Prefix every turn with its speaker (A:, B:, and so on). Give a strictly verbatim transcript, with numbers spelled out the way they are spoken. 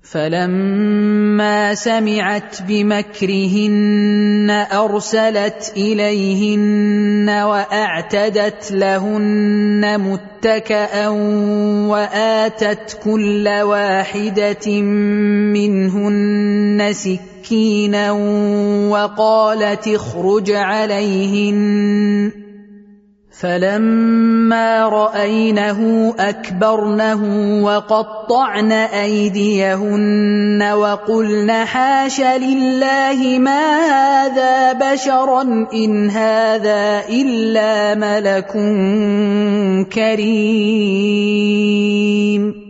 A: فلما سمعت بمكرهن أرسلت إليهن وأعتدت لهن متكأ وآتت كل واحدة منهن سكينا وقالت اخرج عليهن. فلما رأينه أكبرنه وقطعن أيديهن وقلن حاش لله ما هذا بشرا إن هذا إلا ملك كريم.